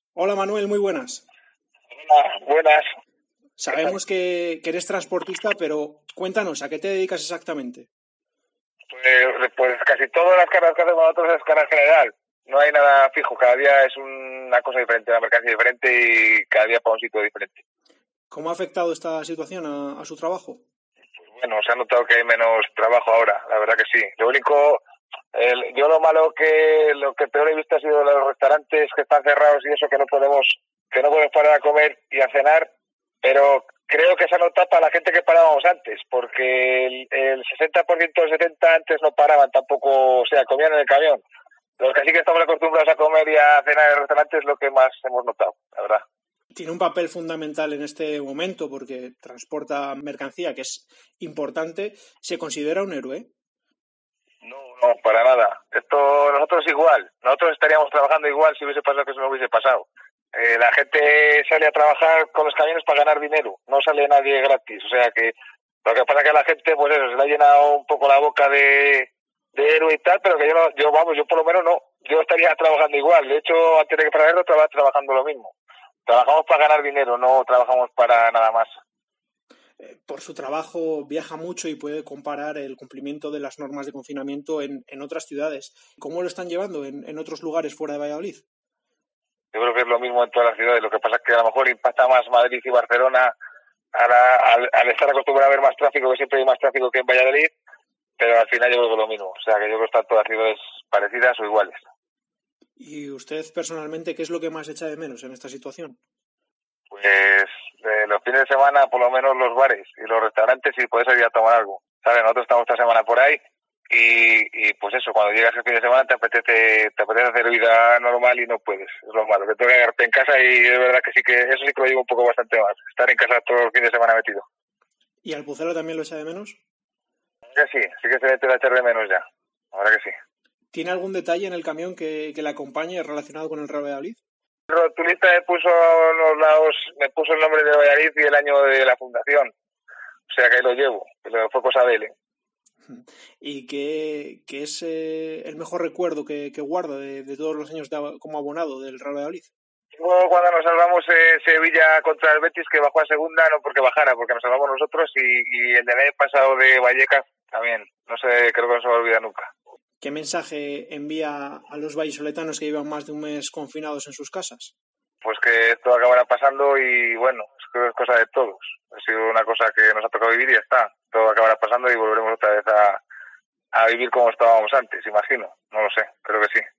Hola Manuel, muy buenas. Hola, buenas. Sabemos que eres transportista, pero cuéntanos, ¿a qué te dedicas exactamente? Pues casi todas las cargas que hacemos nosotros es carga general. No hay nada fijo, cada día es una cosa diferente, una mercancía diferente y cada día para un sitio diferente. ¿Cómo ha afectado esta situación a su trabajo? Bueno, se ha notado que hay menos trabajo ahora, la verdad que sí. Lo único, yo lo que peor he visto ha sido los restaurantes que están cerrados y eso que no podemos parar a comer y a cenar, pero creo que se ha notado para la gente que parábamos antes, porque el 60% o el 70% antes no paraban tampoco, o sea, comían en el camión. Los que sí que estamos acostumbrados a comer y a cenar en restaurantes es lo que más hemos notado, la verdad. Tiene un papel fundamental en este momento porque transporta mercancía, que es importante. ¿Se considera un héroe? No, no, para nada. Nosotros igual. Nosotros estaríamos trabajando igual si hubiese pasado que eso no hubiese pasado. La gente sale a trabajar con los camiones para ganar dinero. No sale nadie gratis. O sea que lo que pasa es que a la gente, pues eso, se le ha llenado un poco la boca de héroe y tal, pero que yo por lo menos no. Yo estaría trabajando igual. De hecho, antes de que para estaba trabajando lo mismo. Trabajamos para ganar dinero, no trabajamos para nada más. Por su trabajo viaja mucho y puede comparar el cumplimiento de las normas de confinamiento en otras ciudades. ¿Cómo lo están llevando en otros lugares fuera de Valladolid? Yo creo que es lo mismo en todas las ciudades. Lo que pasa es que a lo mejor impacta más Madrid y Barcelona al estar acostumbrado a ver más tráfico, que siempre hay más tráfico que en Valladolid, pero al final yo creo que es lo mismo. O sea, que yo creo que están todas ciudades parecidas o iguales. ¿Y usted personalmente qué es lo que más echa de menos en esta situación? Pues los fines de semana, por lo menos los bares y los restaurantes, si puedes salir a tomar algo. ¿Sabes? Nosotros estamos esta semana por ahí y pues eso, cuando llegas el fin de semana te apetece hacer vida normal y no puedes. Es lo malo, que tengo que quedarte en casa y es verdad que eso sí que lo llevo un poco bastante más. Estar en casa todo el fin de semana metido. ¿Y al Pucelo también lo echa de menos? Ya sí que se te va a echar de menos ya. Ahora que sí. ¿Tiene algún detalle en el camión que le acompañe relacionado con el Real Valladolid? El rotulista me puso el nombre de Valladolid y el año de la fundación. O sea que ahí lo llevo, pero fue cosa de él. ¿Y qué es el mejor recuerdo que guarda de todos los años como abonado del Real Valladolid? Cuando nos salvamos Sevilla contra el Betis, que bajó a segunda, no porque bajara, porque nos salvamos nosotros, y el del año pasado de Vallecas también. No sé, creo que no se me olvida nunca. ¿Qué mensaje envía a los vallisoletanos que llevan más de un mes confinados en sus casas? Pues que esto acabará pasando y bueno, es cosa de todos. Ha sido una cosa que nos ha tocado vivir y ya está. Todo acabará pasando y volveremos otra vez a vivir como estábamos antes, imagino. No lo sé, creo que sí.